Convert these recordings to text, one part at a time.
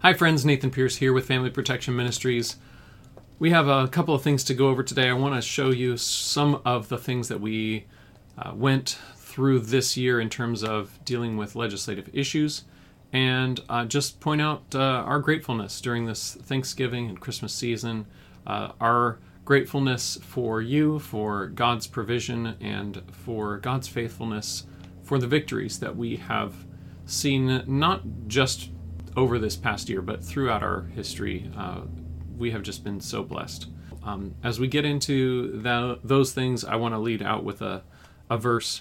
Hi friends, Nathan Pierce here with Family Protection Ministries. We have a couple of things to go over today. I want to show you some of the things that we went through this year in terms of dealing with legislative issues, and just point out our gratefulness during this Thanksgiving and Christmas season, our gratefulness for you, for God's provision, and for God's faithfulness, for the victories that we have seen, not just over this past year, but throughout our history. We have just been so blessed. As we get into those things, I want to lead out with a verse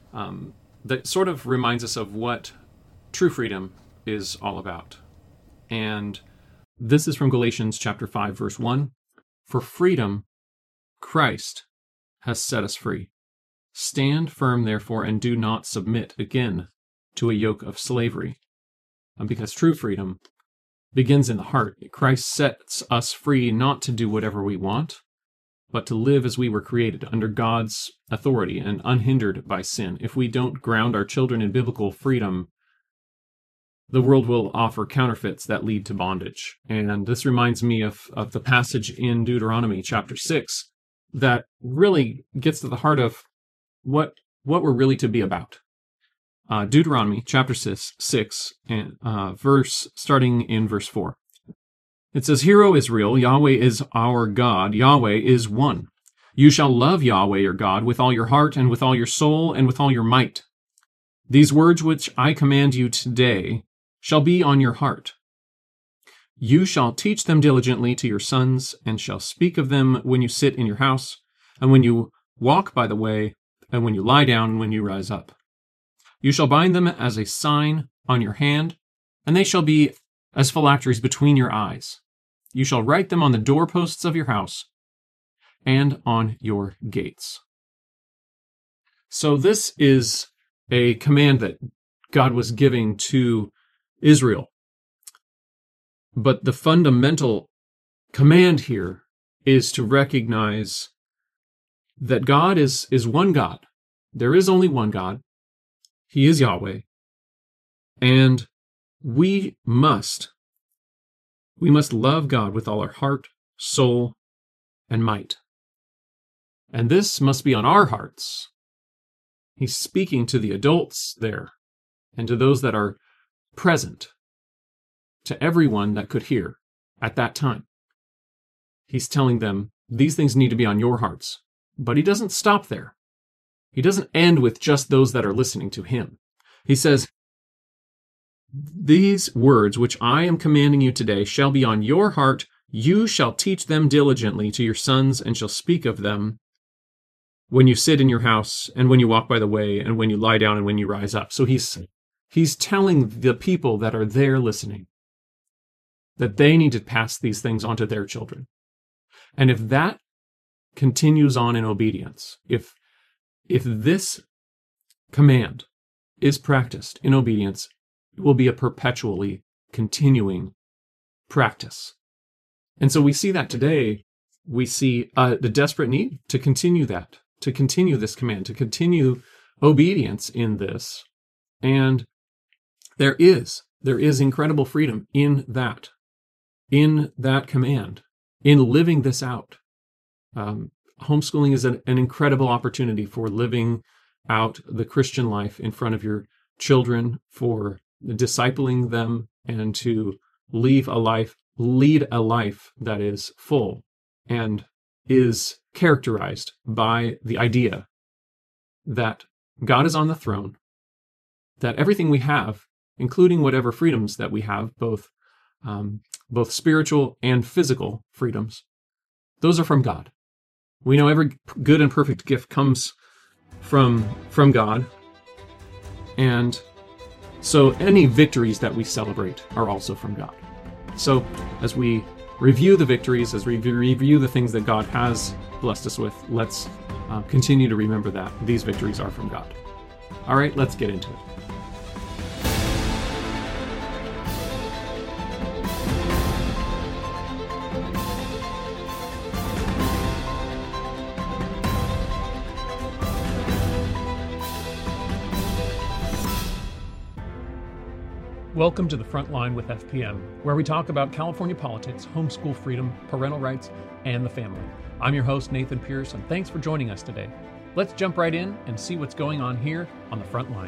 that sort of reminds us of what true freedom is all about. And this is from Galatians chapter 5, verse 1. For freedom, Christ has set us free. Stand firm, therefore, and do not submit again to a yoke of slavery. Because true freedom begins in the heart. Christ sets us free not to do whatever we want, but to live as we were created, under God's authority and unhindered by sin. If we don't ground our children in biblical freedom, the world will offer counterfeits that lead to bondage. And this reminds me of the passage in Deuteronomy chapter 6 that really gets to the heart of what we're really to be about. Deuteronomy chapter 6, and starting in verse 4. It says, Hear, O Israel, Yahweh is our God, Yahweh is one. You shall love Yahweh your God with all your heart and with all your soul and with all your might. These words which I command you today shall be on your heart. You shall teach them diligently to your sons, and shall speak of them when you sit in your house, and when you walk by the way, and when you lie down, and when you rise up. You shall bind them as a sign on your hand, and they shall be as phylacteries between your eyes. You shall write them on the doorposts of your house and on your gates. So this is a command that God was giving to Israel. But the fundamental command here is to recognize that God is one God. There is only one God. He is Yahweh, and we must love God with all our heart, soul, and might. And this must be on our hearts. He's speaking to the adults there, and to those that are present, to everyone that could hear at that time. He's telling them these things need to be on your hearts, but he doesn't stop there. He doesn't end with just those that are listening to him. He says, These words which I am commanding you today shall be on your heart. You shall teach them diligently to your sons, and shall speak of them when you sit in your house, and when you walk by the way, and when you lie down, and when you rise up. So he's telling the people that are there listening that they need to pass these things on to their children. And if that continues on in obedience, if this command is practiced in obedience, it will be a perpetually continuing practice. And so we see that today. We see the desperate need to continue that, to continue this command, to continue obedience in this. And there is incredible freedom in that command, in living this out. Homeschooling is an incredible opportunity for living out the Christian life in front of your children, for discipling them, and to lead a life that is full and is characterized by the idea that God is on the throne, that everything we have, including whatever freedoms that we have, both spiritual and physical freedoms, those are from God. We know every good and perfect gift comes from God. And so any victories that we celebrate are also from God. So as we review the victories, as we review the things that God has blessed us with, let's continue to remember that these victories are from God. All right, let's get into it. Welcome to the Frontline with FPM, where we talk about California politics, homeschool freedom, parental rights, and the family. I'm your host, Nathan Pierce, and thanks for joining us today. Let's jump right in and see what's going on here on the Frontline.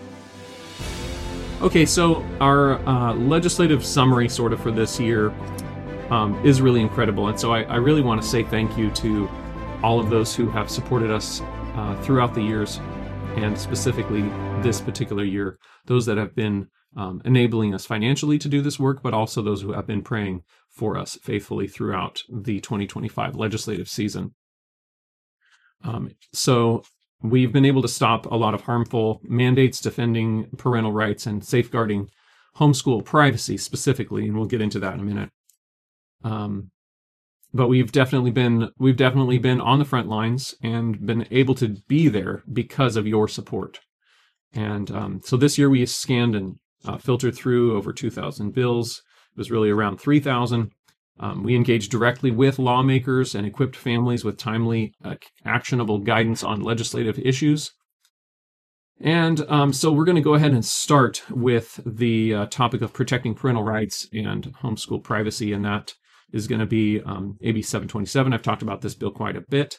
Okay, so our legislative summary sort of for this year is really incredible. And so I really want to say thank you to all of those who have supported us throughout the years, and specifically this particular year, those that have been enabling us financially to do this work, but also those who have been praying for us faithfully throughout the 2025 legislative season. So we've been able to stop a lot of harmful mandates defending parental rights and safeguarding homeschool privacy specifically, and we'll get into that in a minute. But we've definitely been on the front lines and been able to be there because of your support. And so this year we scanned and filtered through over 2,000 bills. It was really around 3,000. We engaged directly with lawmakers and equipped families with timely, actionable guidance on legislative issues. And so we're going to go ahead and start with the topic of protecting parental rights and homeschool privacy, and that is going to be AB 727. I've talked about this bill quite a bit.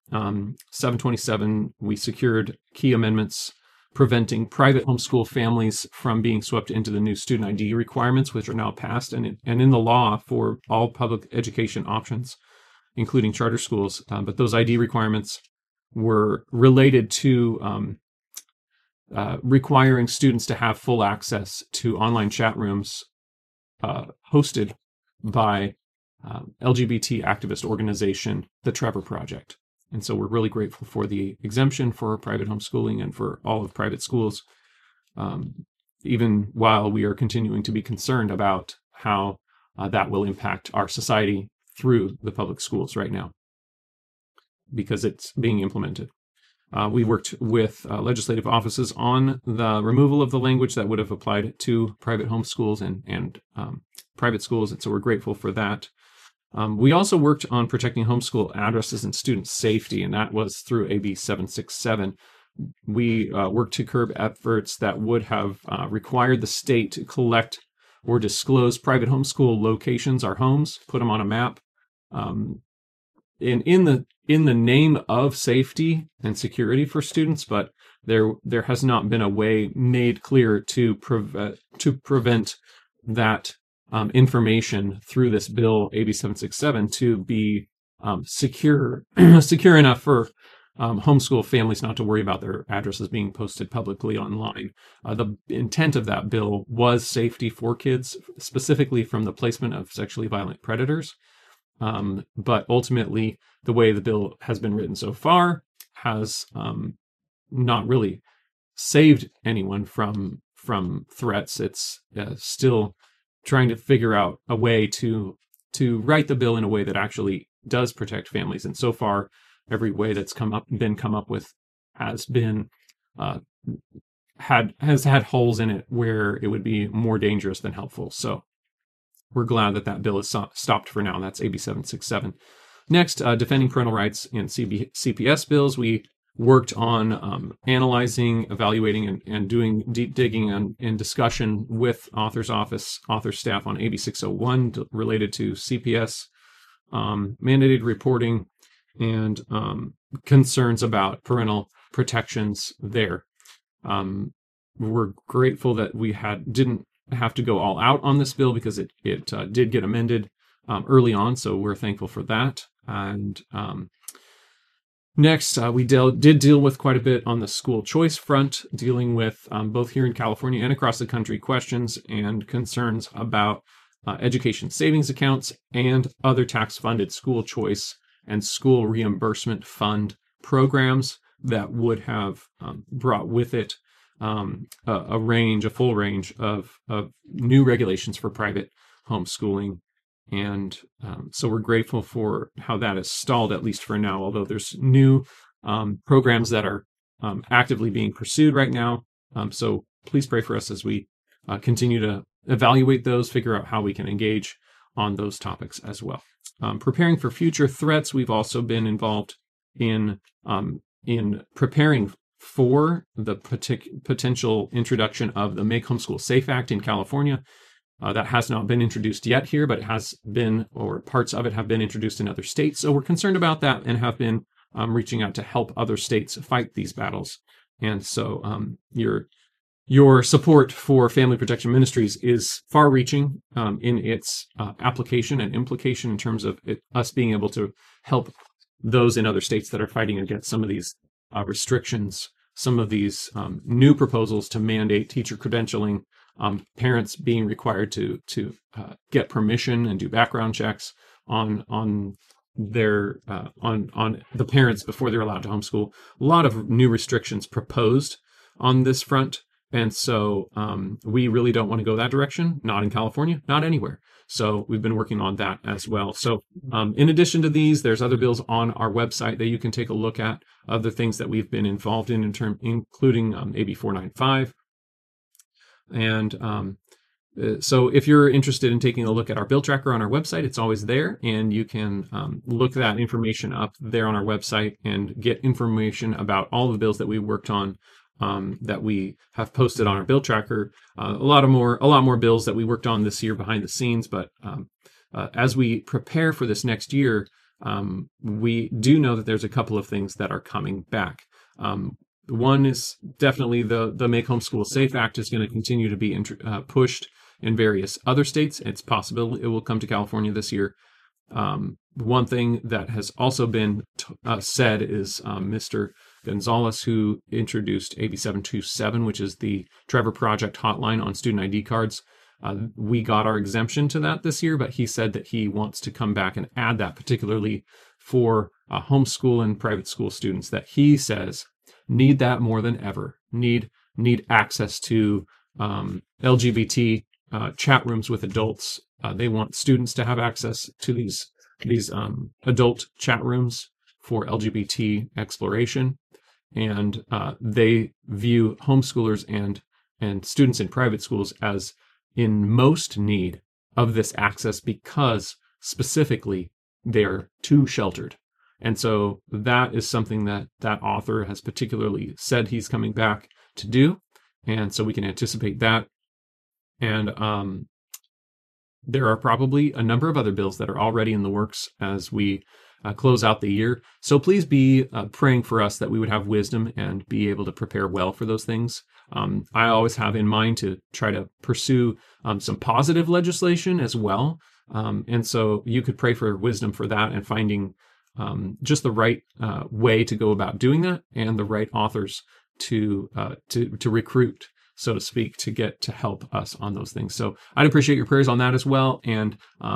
727, we secured key amendments preventing private homeschool families from being swept into the new student ID requirements, which are now passed and in the law for all public education options, including charter schools. But those ID requirements were related to requiring students to have full access to online chat rooms hosted by LGBT activist organization, the Trevor Project. And so we're really grateful for the exemption for private homeschooling and for all of private schools, even while we are continuing to be concerned about how that will impact our society through the public schools right now, because it's being implemented. We worked with legislative offices on the removal of the language that would have applied to private homeschools and private schools, and so we're grateful for that. We also worked on protecting homeschool addresses and student safety, and that was through AB 767. We worked to curb efforts that would have required the state to collect or disclose private homeschool locations, our homes, put them on a map. In the name of safety and security for students, but there has not been a way made clear to prevent that information through this bill, AB 767, to be secure enough for homeschool families not to worry about their addresses being posted publicly online. The intent of that bill was safety for kids, specifically from the placement of sexually violent predators. But ultimately, the way the bill has been written so far has not really saved anyone from threats. It's still trying to figure out a way to write the bill in a way that actually does protect families. And so far, every way that's come up with has been has had holes in it where it would be more dangerous than helpful. So we're glad that bill is stopped for now. That's AB 767. Next, defending parental rights in CPS bills. We worked on analyzing, evaluating, and doing deep digging and discussion with author staff on AB 601 related to CPS, mandated reporting, and concerns about parental protections there. We're grateful that we didn't have to go all out on this bill because it did get amended early on, so we're thankful for that. And next, we did deal with quite a bit on the school choice front, dealing with both here in California and across the country questions and concerns about education savings accounts and other tax-funded school choice and school reimbursement fund programs that would have brought with it a full range of new regulations for private homeschooling. And so we're grateful for how that is stalled, at least for now, although there's new programs that are actively being pursued right now. So please pray for us as we continue to evaluate those, figure out how we can engage on those topics as well. Preparing for future threats, we've also been involved in preparing for the potential introduction of the Make Homeschool Safe Act in California. That has not been introduced yet here, but it has been, or parts of it have been introduced in other states. So we're concerned about that and have been reaching out to help other states fight these battles. And so your support for Family Protection Ministries is far-reaching in its application and implication in terms of us being able to help those in other states that are fighting against some of these restrictions, some of these new proposals to mandate teacher credentialing, parents being required to get permission and do background checks on their on the parents before they're allowed to homeschool. A lot of new restrictions proposed on this front. And so we really don't want to go that direction, not in California, not anywhere. So we've been working on that as well. So in addition to these, there's other bills on our website that you can take a look at, other things that we've been involved in including AB 495. And so if you're interested in taking a look at our bill tracker on our website, it's always there, and you can look that information up there on our website and get information about all the bills that we worked on that we have posted on our bill tracker. A lot more bills that we worked on this year behind the scenes. But as we prepare for this next year, we do know that there's a couple of things that are coming back. One is definitely the Make Homeschool Safe Act is going to continue to be pushed in various other states. It's possible it will come to California this year. One thing that has also been said is Mr. Gonzalez, who introduced AB 727, which is the Trevor Project hotline on student ID cards. We got our exemption to that this year, but he said that he wants to come back and add that, particularly for homeschool and private school students that he says need that more than ever, need access to LGBT chat rooms with adults. They want students to have access to these adult chat rooms for LGBT exploration. And they view homeschoolers and students in private schools as in most need of this access because specifically they're too sheltered. And so that is something that author has particularly said he's coming back to do. And so we can anticipate that. And there are probably a number of other bills that are already in the works as we close out the year. So please be praying for us that we would have wisdom and be able to prepare well for those things. I always have in mind to try to pursue some positive legislation as well. And so you could pray for wisdom for that and finding just the right way to go about doing that and the right authors to recruit, so to speak, to get to help us on those things. So I'd appreciate your prayers on that as well. And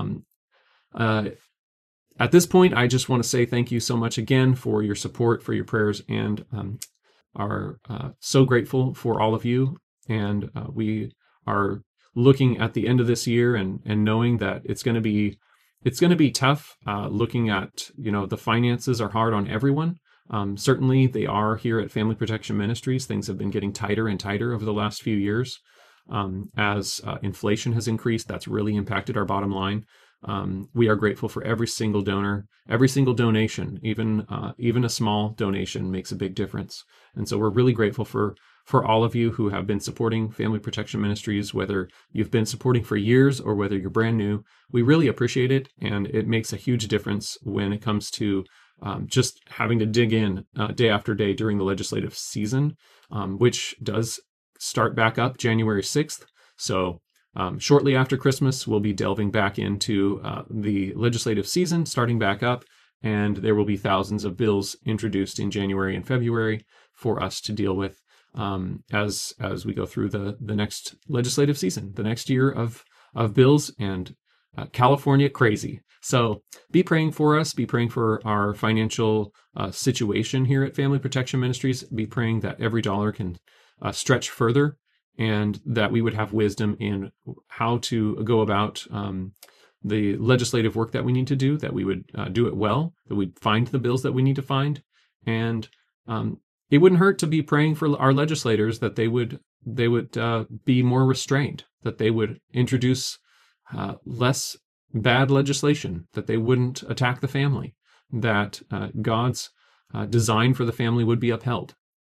at this point, I just want to say thank you so much again for your support, for your prayers, and are so grateful for all of you. And we are looking at the end of this year and knowing that it's going to be tough. Looking at, the finances are hard on everyone. Certainly they are here at Family Protection Ministries. Things have been getting tighter and tighter over the last few years. As inflation has increased, that's really impacted our bottom line. We are grateful for every single donor, every single donation, even a small donation makes a big difference. And so we're really grateful for all of you who have been supporting Family Protection Ministries, whether you've been supporting for years or whether you're brand new. We really appreciate it. And it makes a huge difference when it comes to just having to dig in day after day during the legislative season, which does start back up January 6th. So shortly after Christmas, we'll be delving back into the legislative season, starting back up, and there will be thousands of bills introduced in January and February for us to deal with as we go through the next legislative season, the next year of bills, and California crazy. So be praying for us, be praying for our financial situation here at Family Protection Ministries, be praying that every dollar can stretch further, and that we would have wisdom in how to go about the legislative work that we need to do, that we would do it well, that we'd find the bills that we need to find. And it wouldn't hurt to be praying for our legislators that they would be more restrained, that they would introduce less bad legislation, that they wouldn't attack the family, that God's design for the family would be upheld.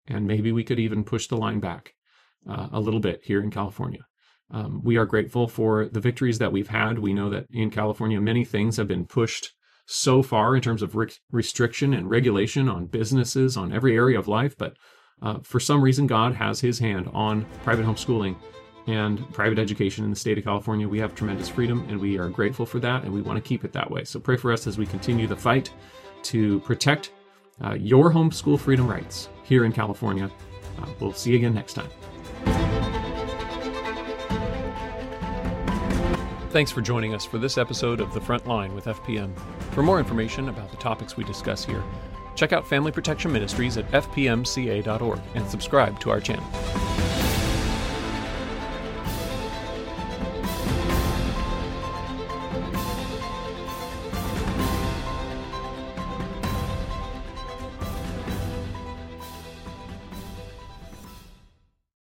And maybe we could even push the line back a little bit here in California. We are grateful for the victories that we've had. We know that in California, many things have been pushed so far in terms of restriction and regulation on businesses, on every area of life. But for some reason, God has his hand on private homeschooling and private education in the state of California. We have tremendous freedom, and we are grateful for that, and we want to keep it that way. So pray for us as we continue the fight to protect your homeschool freedom rights here in California. We'll see you again next time. Thanks for joining us for this episode of The Front Line with FPM. For more information about the topics we discuss here, check out Family Protection Ministries at fpmca.org and subscribe to our channel.